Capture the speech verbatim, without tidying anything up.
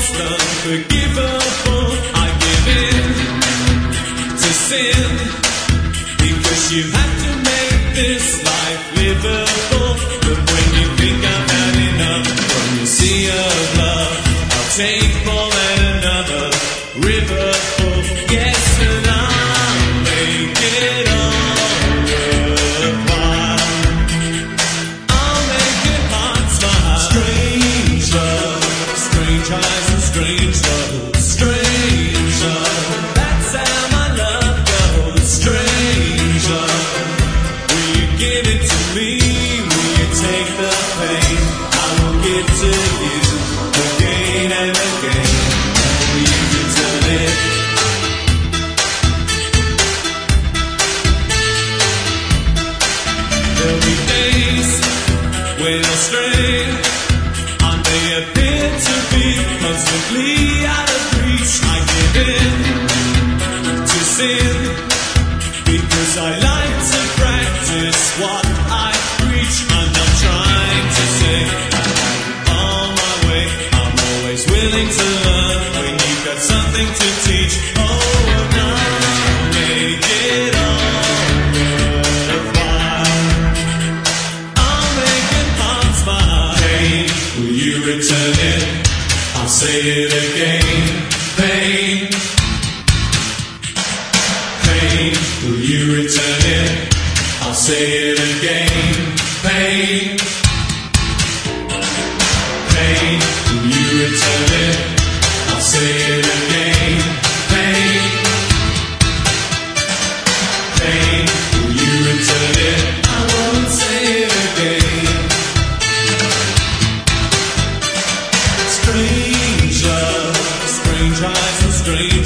most unforgivable. I give in to sin because you have to make this life livable. But when you think I've had enough from your sea of love, I'll take more than another river full. Yes, and I'll make it all worthwhile. I'll make your heart smile. Strange love, strange eyes and strange love, strange love. That's how my love goes. Strange love, will you give it to me? Will you take the pain? I will give to you again and again. Will you return it? There'll be days when I stray. I may appear to be constantly out of reach. I give in to sin because I like to practice what I preach. I'm not trying to say I'm on my way. I'm always willing to learn when you've got something to teach. Oh, and I'll make it all worthwhile. I'll make it heart smile. Pain, will you return it? I'll say it again. Pain, pain, will you return it? I'll say it again. Pain, pain, will you return it? I'll say it again. Pain, pain, will you return it? I won't say it again. Strange love, strange eyes and strange